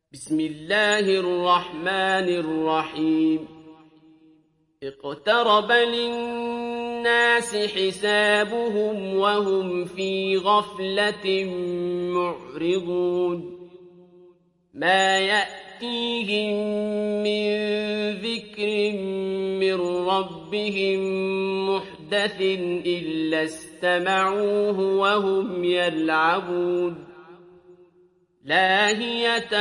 بسم الله الرحمن الرحيم اقترب للناس حسابهم وهم في غفلة معرضون ما يأتيهم من ذكر من ربهم محدث إلا استمعوه وهم يلعبون لاهية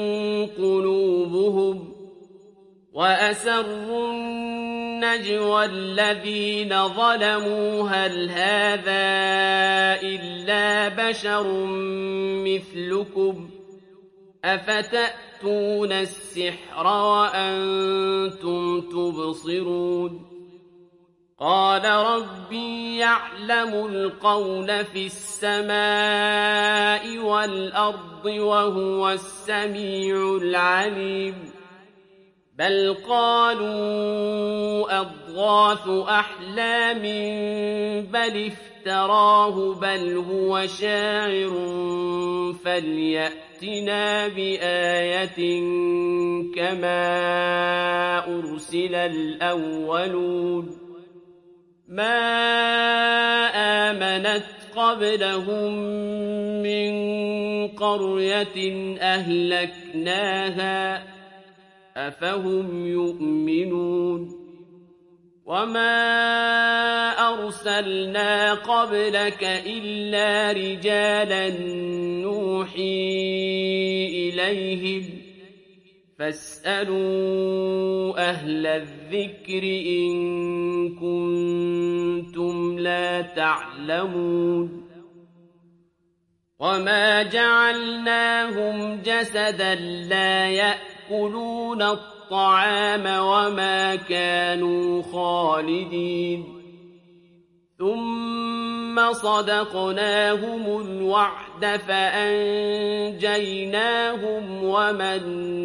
قلوبهم وأسروا النجوى الذين ظلموا هل هذا إلا بشر مثلكم أفتأتون السحر وأنتم تبصرون قال ربي يعلم القول في السماء والأرض وهو السميع العليم بل قالوا أضغاث أحلام بل افتراه بل هو شاعر فليأتنا بآية كما أرسل الأولون ما آمنت قبلهم من قرية أهلكناها أفهم يؤمنون وما أرسلنا قبلك إلا رجالا نوحي إليهم فاسألوا أهل الذكر إن كنتم لا تعلمون وما جعلناهم جسدا لا يأكلون الطعام وما كانوا خالدين ثم صدقناهم الوعد فأنجيناهم ومن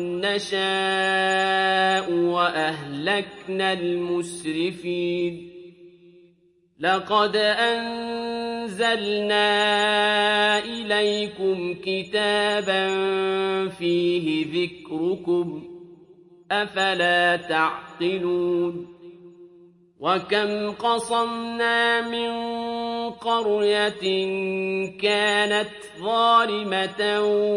نشاء وأهلكنا المسرفين لقد أنزلنا إليكم كتابا فيه ذكركم أفلا تعقلون وكم قصمنا من قرية كانت ظالمة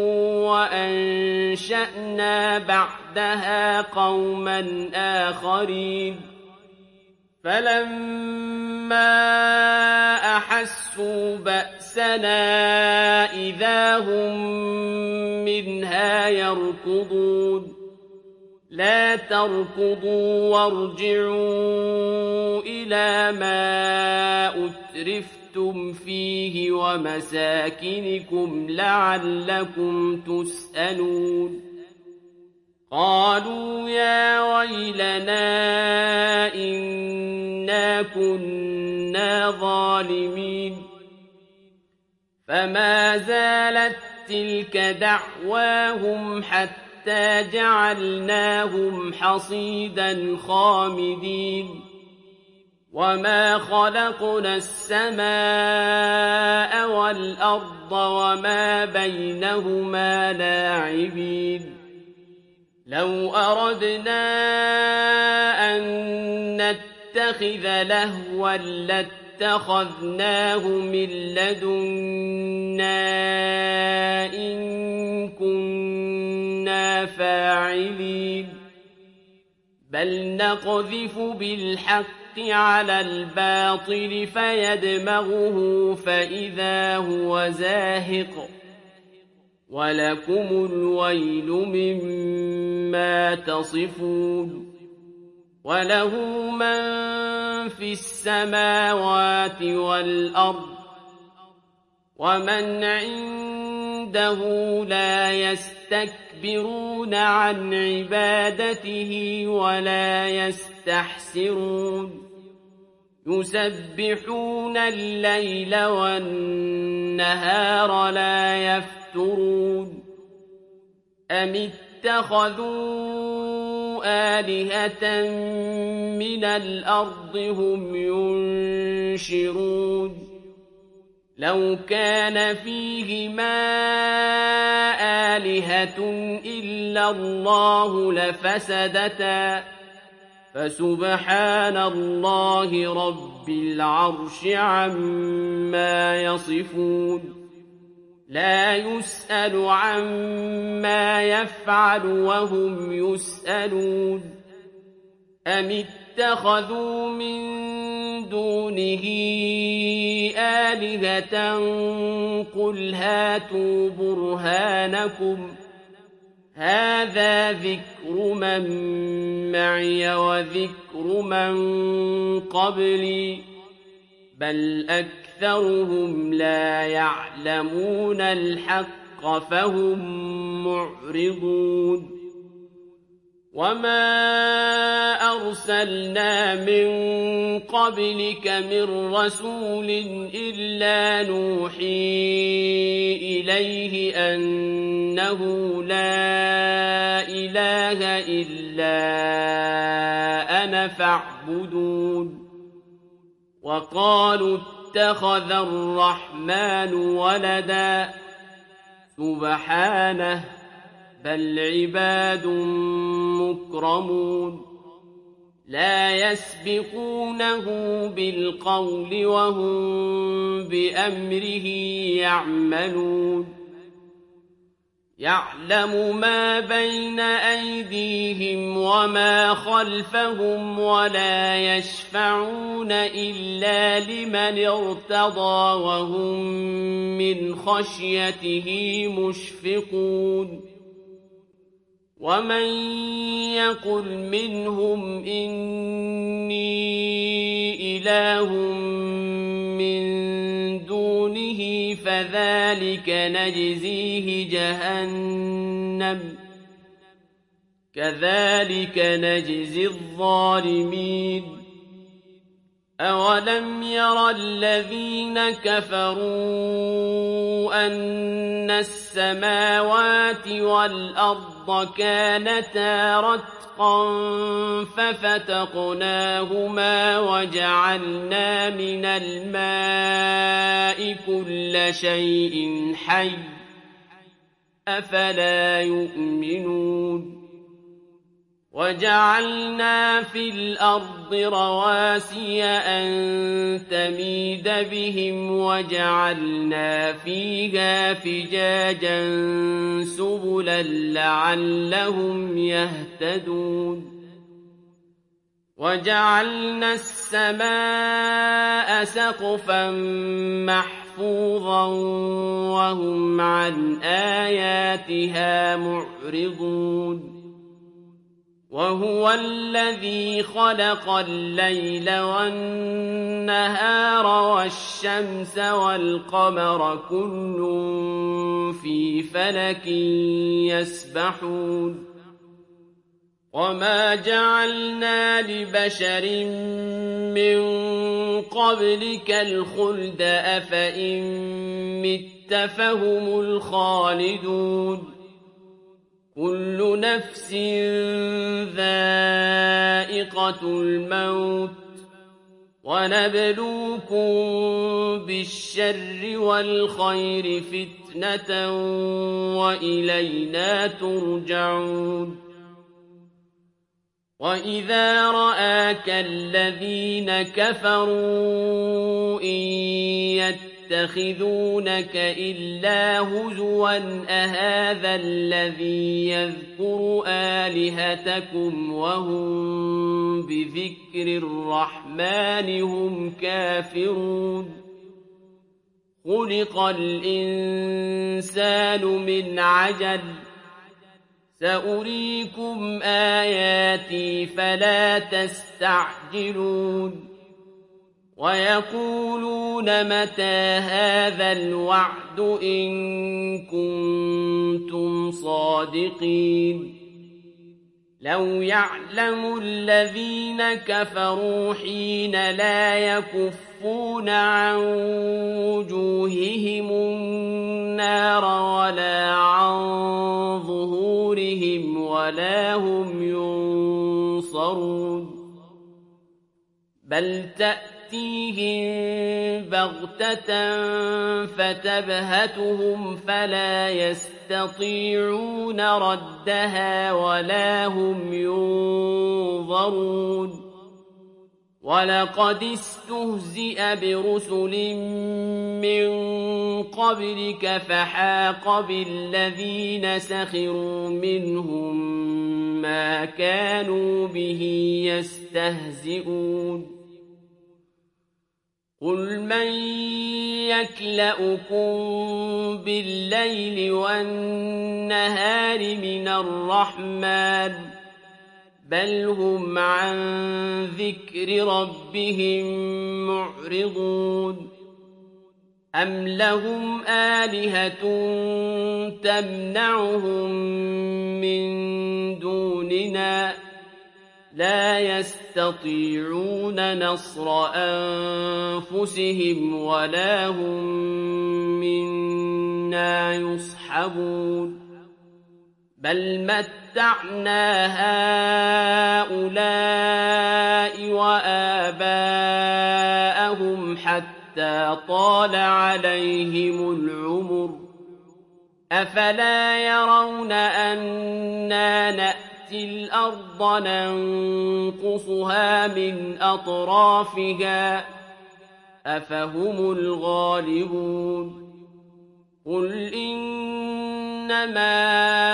وأنشأنا بعدها قوما آخرين فلما أحسوا بأسنا إذا هم منها يركضون لا تركضوا وارجعوا إلى ما أترفتم فيه ومساكنكم لعلكم تسألون قالوا يا ويلنا إنا كنا ظالمين فما زالت تلك دعواهم حتى جعلناهم حصيدا خامدين وما خلقنا السماء والأرض وما بينهما لاعبين لو أردنا أن نتخذ لهوا لاتخذناه من لدنا إن كنا فاعلين بل نقذف بالحق على الباطل فيدمغه فإذا هو زاهق ولكم الويل مما تصفون وله من في السماوات والأرض ومن عنده لا يستكبرون عن عبادته ولا يستحسرون يسبحون الليل والنهار لا يفترون أم اتخذوا آلهة من الأرض هم ينشرون لو كان فيهما آلهة إلا الله لفسدتا فسبحان الله رب العرش عما يصفون لا يسأل عما يفعل وهم يسألون أم اتخذوا من دونه آلهة قل هاتوا برهانكم هذا ذكر من معي وذكر من قبلي بل أكثرهم لا يعلمون الحق فهم معرضون وما أرسلنا من قبلك من رسول إلا نوحي إليه أنه لا إله إلا أنا فاعبدون وقالوا اتخذ الرحمن ولدا سبحانه بل عباد مكرمون لا يسبقونه بالقول وهم بأمره يعملون يعلم ما بين أيديهم وما خلفهم ولا يشفعون إلا لمن ارتضى وهم من خشيته مشفقون ومن يقل منهم إني إله من دونه فذلك نجزيه جهنم كذلك نجزي الظالمين أولم ير الذين كفروا أن السماوات والأرض كانتا رتقا ففتقناهما وجعلنا من الماء كل شيء حي أفلا يؤمنون وجعلنا في الأرض رواسي أن تميد بهم وجعلنا فيها فجاجا سبلا لعلهم يهتدون وجعلنا السماء سقفا محفوظا وهم عن آياتها معرضون وهو الذي خلق الليل والنهار والشمس والقمر كل في فلك يسبحون وما جعلنا لبشر من قبلك الخلد أفإن مت فهم الخالدون كل نفس ذائقة الموت ونبلوكم بالشر والخير فتنة وإلينا ترجعون وإذا رآك الذين كفروا إن يتخذونك إلا هزوا أهذا الذي يذكر آلهتكم وهم بذكر الرحمن هم كافرون خلق الإنسان من عجل سأريكم آياتي فلا تستعجلون ويقولون متى هذا الوعد إن كنتم صادقين لو يعلم الذين كفروا حين لا يكفون عن وجوههم النار ولا عن ظهورهم ولا هم ينصرون بل تأتي تأتيهم بغتة فتبهتهم فلا يستطيعون ردها ولا هم ينظرون ولقد استهزئ برسل من قبلك فحاق بالذين سخروا منهم ما كانوا به يستهزئون قل من يكلؤكم بالليل والنهار من الرحمن بل هم عن ذكر ربهم معرضون أم لهم آلهة تمنعهم من دوننا لا يستطيعون نصر أنفسهم ولا هم منا يصحبون بل متعنا هؤلاء وآباءهم حتى طال عليهم العمر أفلا يرون أنا نأتي الأرض ننقصها من أطرافها أفهم الغالبون قل إنما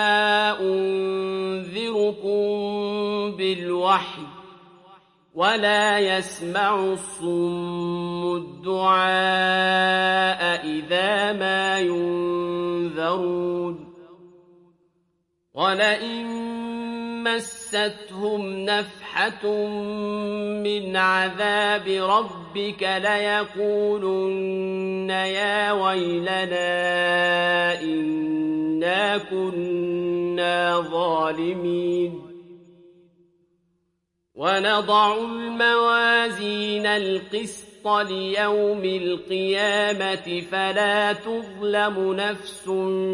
أنذركم بالوحي ولا يسمع الصم الدعاء إذا ما ينذرون ولئن مستهم نفحة من عذاب ربك ليقولن يا ويلنا إنا كنا ظالمين ونضع الموازين القسط ليوم القيامة فلا تظلم نفس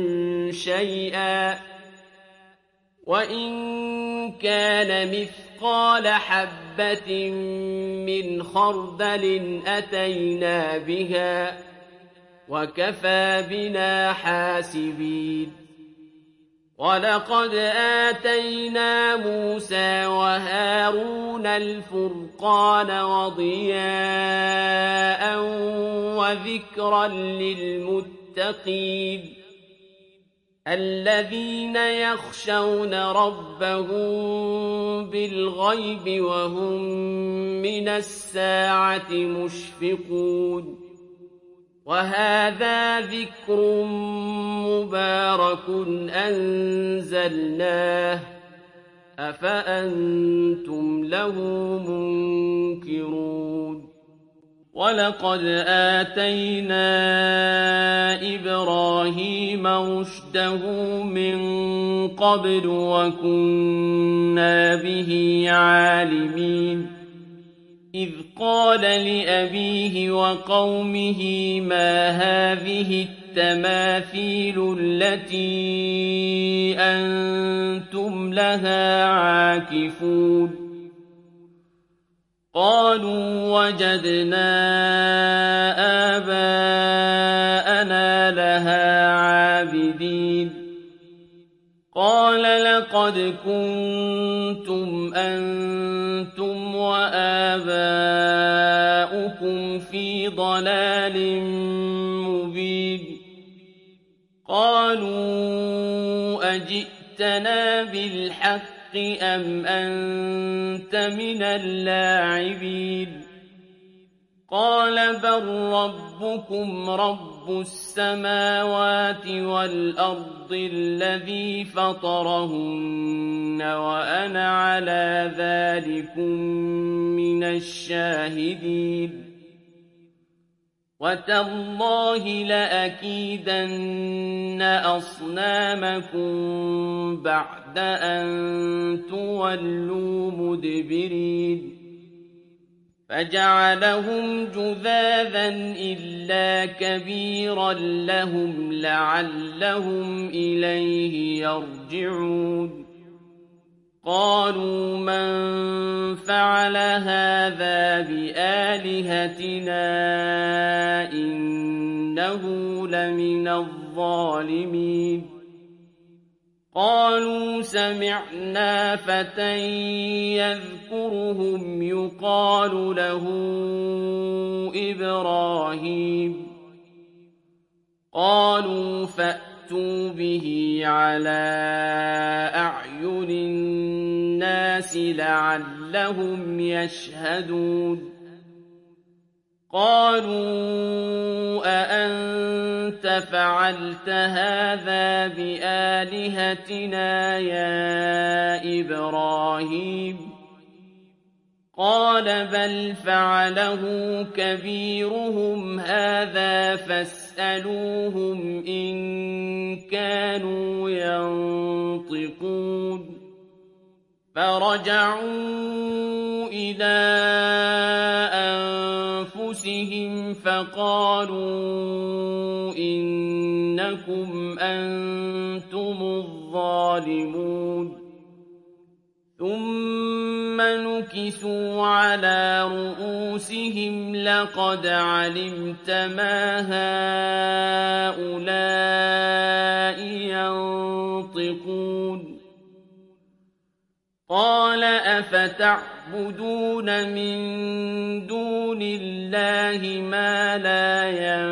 شيئا وإن كان مثقال حبة من خردل أتينا بها وكفى بنا حاسبين ولقد آتينا موسى وهارون الفرقان وضياء وذكرا للمتقين الذين يخشون ربهم بالغيب وهم من الساعة مشفقون وهذا ذكر مبارك أنزلناه أفأنتم له منكرون ولقد آتينا إبراهيم رشده من قبل وكنا به عالمين إذ قال لأبيه وقومه ما هذه التماثيل التي أنتم لها عاكفون قالوا وجدنا آباءنا لها عابدين قال لقد كنتم أنتم وآباؤكم في ضلال مبين قالوا أجئتنا بالحق أم أنت من اللاعبين قال بل ربكم رب السماوات والأرض الذي فطرهن وأنا على ذلكم من الشاهدين وتالله لأكيدن أصنامكم بعد أن تولوا مدبرين فجعلهم جذاذا إلا كبيرا لهم لعلهم إليه يرجعون قالوا من فعل هذا بآلهتنا إنه لمن الظالمين قالوا سمعنا فتى يذكرهم يقال له إبراهيم قالوا فأتوا به على أعين الناس لعلهم يشهدون قالوا أأنت فعلت هذا بآلهتنا يا إبراهيم قال بل فعله كبيرهم هذا فاسألوهم إن كانوا ينطقون فرجعوا إلى أنفسهم فقالوا إنكم أنتم الظالمون ثم نكسوا على رؤوسهم لقد علمت ما هؤلاء ينطقون قال أفتعبدون من دون الله ما لا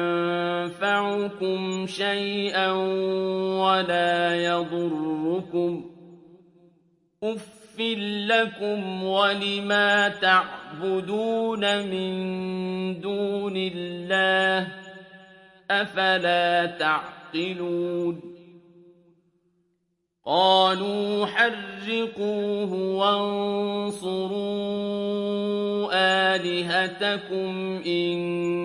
ينفعكم شيئا ولا يضركم أُفٍّ لكم ولما تعبدون من دون الله أفلا تعقلون قالوا حرقوه وانصروا آلهتكم إن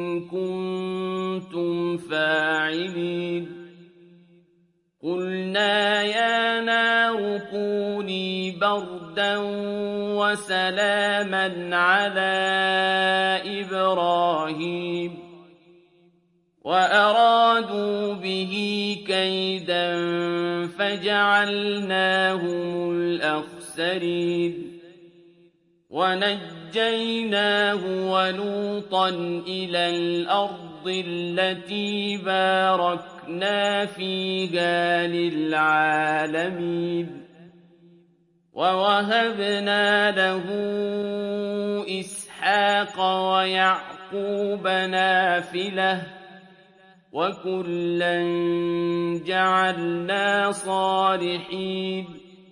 كنتم فاعلين قلنا يا نار كوني بردا وسلاما على إبراهيم وأرادوا به كيدا فجعلناهم الأخسرين ونجيناه ولوطا إلى الأرض التي باركنا فيها للعالمين ووهبنا له إسحاق ويعقوب نافلة وكلا جعلنا صالحين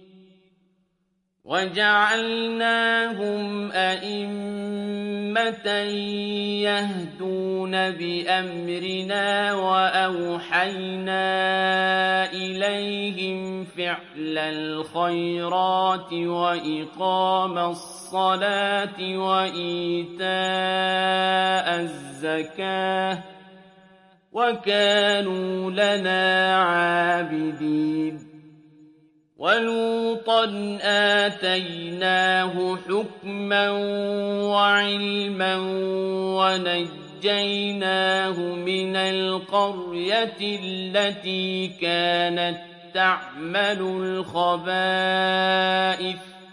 وجعلناهم أئمة يهدون بأمرنا وأوحينا إليهم فعل الخيرات وإقام الصلاة وإيتاء الزكاة وكانوا لنا عابدين ولوطا آتيناه حكما وعلما ونجيناه من القرية التي كانت تعمل الخبائث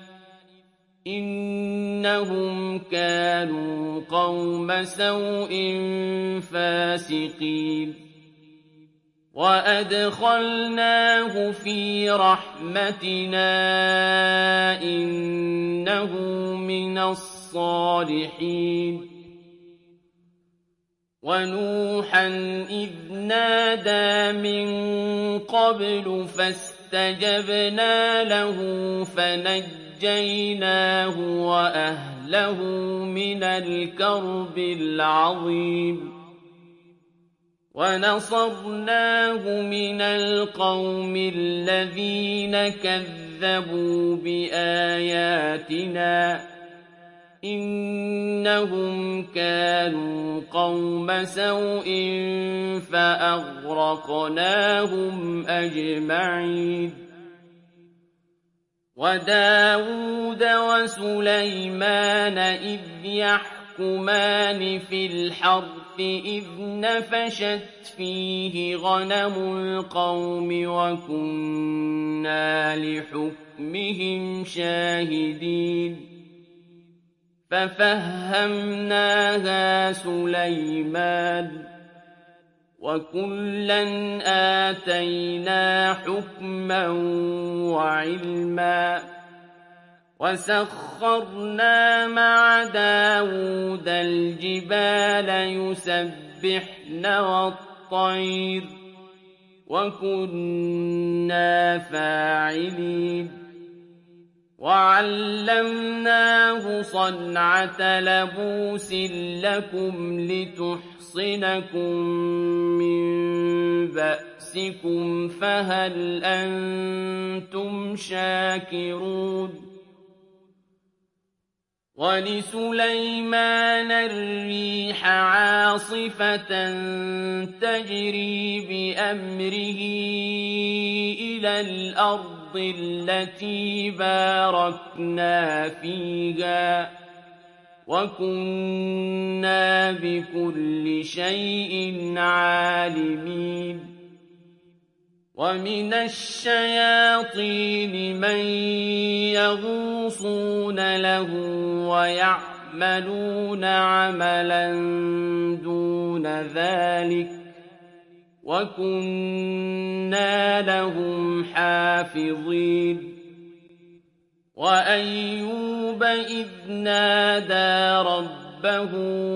إنهم كانوا قوم سوء فاسقين وأدخلناه في رحمتنا إنه من الصالحين ونوحا إذ نادى من قبل فاستجبنا له فنجيناه وأهله من الكرب العظيم ونصرناه من القوم الذين كذبوا بآياتنا إنهم كانوا قوم سوء فأغرقناهم أجمعين وداود وسليمان إذ يحكمون يحكمان في الحرث إذ نفشت فيه غنم القوم وكنا لحكمهم شاهدين ففهمناها سليمان وكلا آتينا حكما وعلما وسخرنا مع داود الجبال يسبحن والطير وكنا فاعلين وعلمناه صنعة لبوس لكم لتحصنكم من بأسكم فهل أنتم شاكرون ولسليمان الريح عاصفة تجري بأمره إلى الأرض التي باركنا فيها وكنا بكل شيء عالمين ومن الشياطين من يغوصون له ويعملون عملا دون ذلك وكنا لهم حافظين وأيوب إذ نادى ربه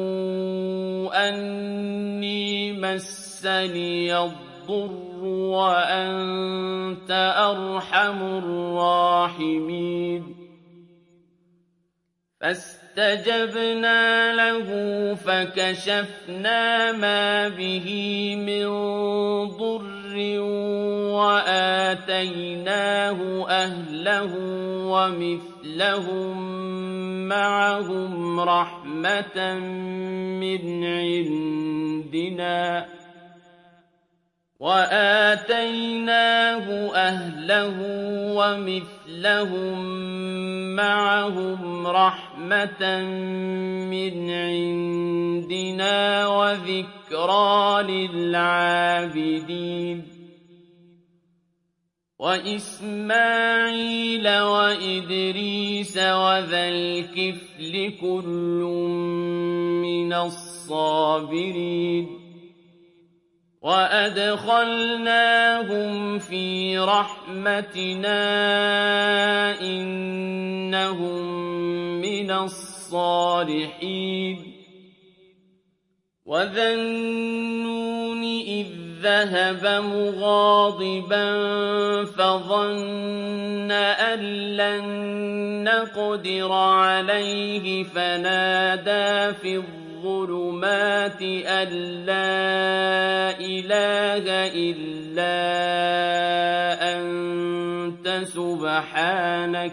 أني مسني الضر وأنت أرحم الراحمين فاستجبنا له فكشفنا ما به من ضر وآتيناه أهله ومثلهم معهم رحمة من عندنا وآتيناه أهله ومثلهم معهم رحمة من عندنا وذكرى للعابدين وإسماعيل وإدريس وذا الكفل كل من الصابرين وأدخلناهم في رحمتنا إنهم من الصالحين وذا النون إذ ذهب مغاضبا فظن أن لن نقدر عليه فنادى في الظلمات أن لا إله إلا أنت سبحانك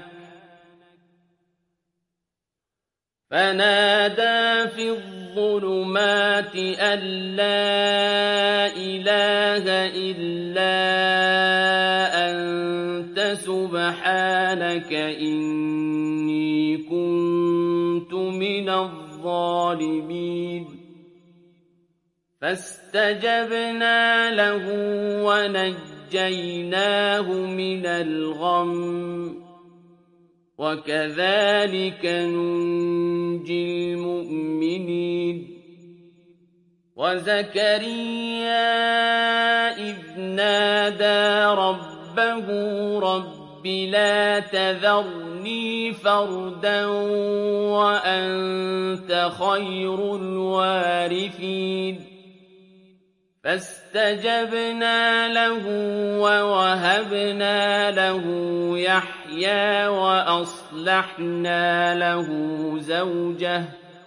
فنادى في الظلمات أن لا إله إلا أنت سبحانك إني كنت من الظالمين فاستجبنا له ونجيناه من الغم وكذلك ننجي المؤمنين وزكريا إذ نادى ربه رب لا تذرني فردا وأنت خير الوارثين فاستجبنا له ووهبنا له يحيى وأصلحنا له زوجه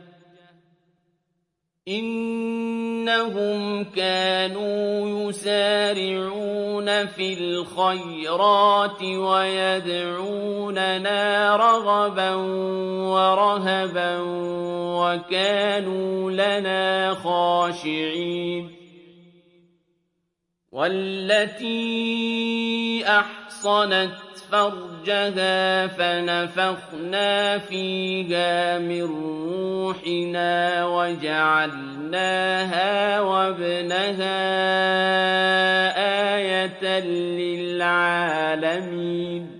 إنهم كانوا يسارعون في الخيرات ويدعوننا رغبا ورهبا وكانوا لنا خاشعين والتي أحصنت فرجها فنفخنا فيها من روحنا وجعلناها وابنها آية للعالمين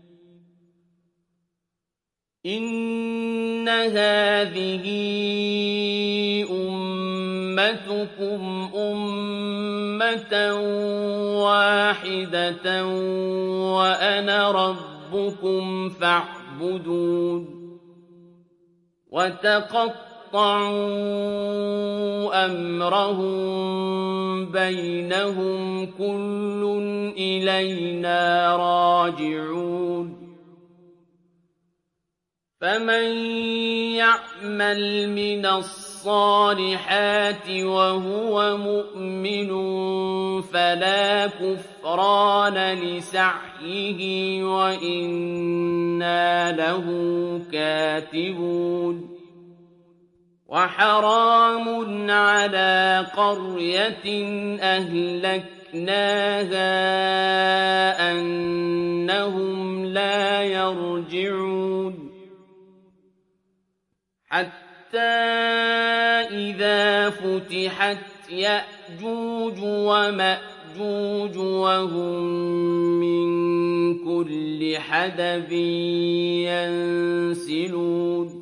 إن هذه أمتكم أمة واحدة وأنا ربكم فاعبدون وتقطعوا أمرهم بينهم كل إلينا راجعون فمن يعمل من الصالحات وهو مؤمن فلا كفران لسعيه وإنا له كاتبون وحرام على قرية أهلكناها أنهم لا يرجعون حتى إذا فتحت يأجوج ومأجوج وهم من كل حدب ينسلون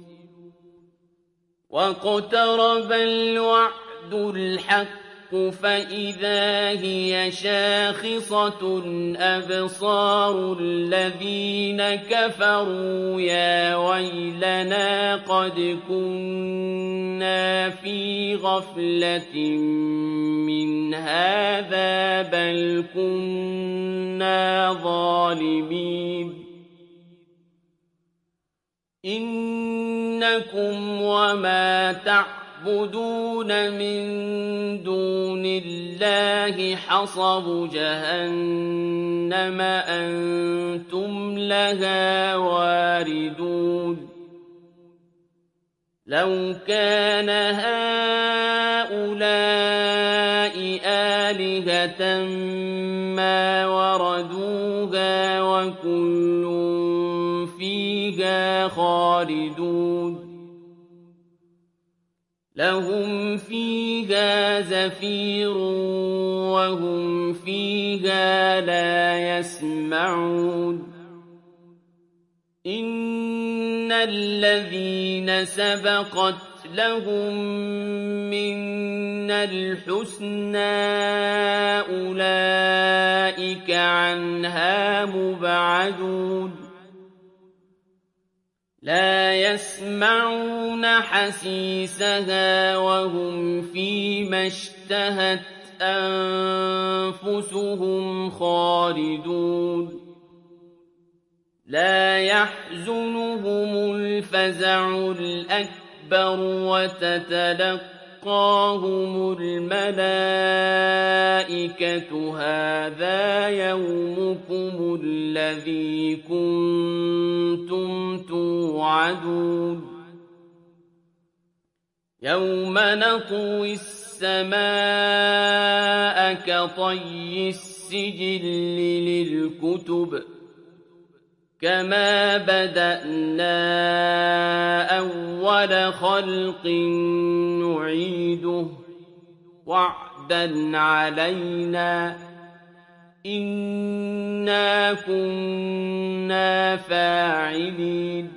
واقترب الوعد الحق فإذا هي شاخصة أبصار الذين كفروا يا ويلنا قد كنا في غفلة من هذا بل كنا ظالمين إنكم وما تعبدون من دون الله حصب جهنم أنتم لها واردون لو كان هؤلاء آلهة ما وردوها وكل فيها خالدون لهم فيها زفير وهم فيها لا يسمعون إن الذين سبقت لهم منا الحسنى أولئك عنها مبعدون لا يسمعون حسيسها وهم فيما اشتهت أنفسهم خالدون لا يحزنهم الفزع الأكبر وتتلقاهم الملائكة هذا يومكم الذي كنتم توعدون يوم نطوي السماء كطي السجل للكتب كما بدأنا أول خلق نعيده وعدا علينا إنا كنا فاعلين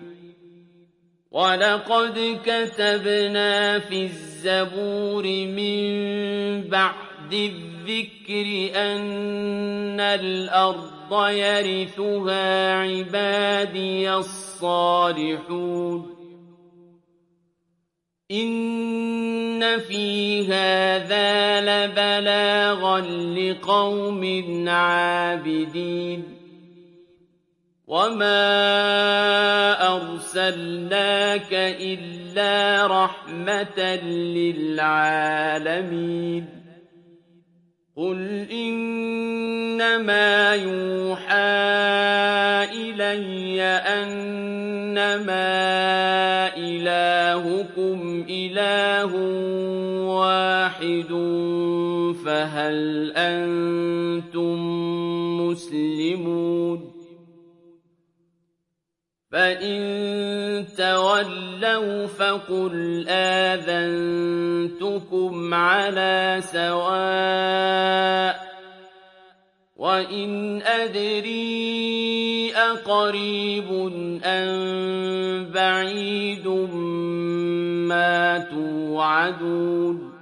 ولقد كتبنا في الزبور من بعد الذكر أن الأرض يرثها عبادي الصالحون إن في هذا لبلاغا لقوم عابدين وما أرسلناك إلا رحمة للعالمين قل إنما يوحى إلي أنما إلهكم إله واحد فهل أنتم مسلمون فإن تولوا فقل آذنتكم على سواء وإن أدري أقريب أم بعيد ما توعدون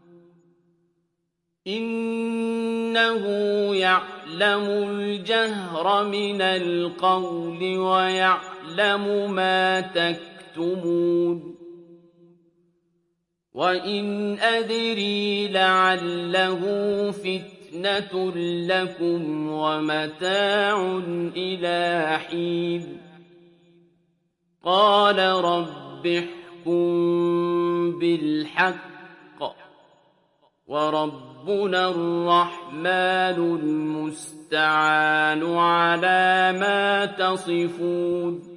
إنه يعلم الجهر من القول ويعلم ما تكتمون وإن أدري لعله فتنة لكم ومتاع إلى حين قال رب احكم بالحق وربنا الرحمن المستعان على ما تصفون